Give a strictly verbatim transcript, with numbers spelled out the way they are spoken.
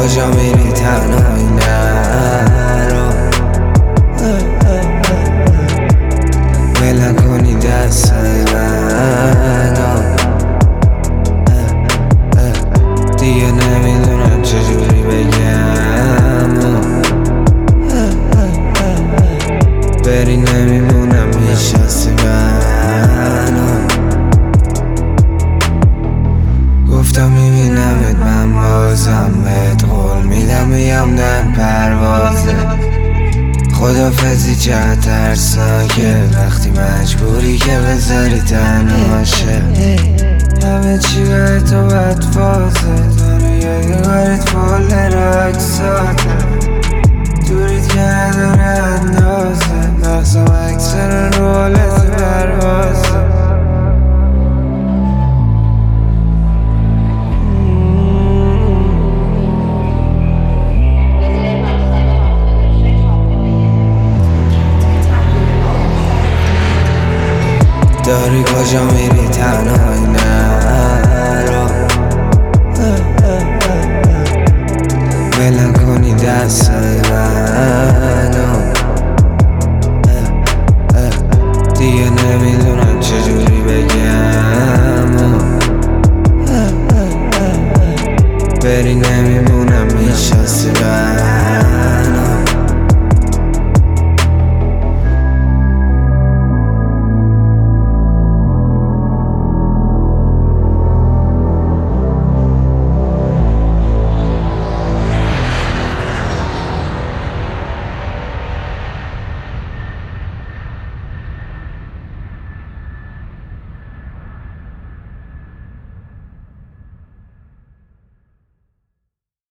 کجا میری تنهایی نرو، ول نکنی دستای منو. دیگه نمیدونم چجوری بگم، بری نمیمونم میشناسی منو. گفتم میبینمت من بازم بهت قول میدم میام در پروازه. خدافزی چقدر ترسناکه وقتی مجبوری که بذاری تنهاشه. همه چی به تو بدفازه، داره یادگارت کل رقصاته. دوریت که نداره اندازه، مغزم اکثر رولت پروازه. داری کجا میری تنهایی نرو، ول نکنی دستای منو. دیگه نمیدونم چجوری بگم، بری نمیمونم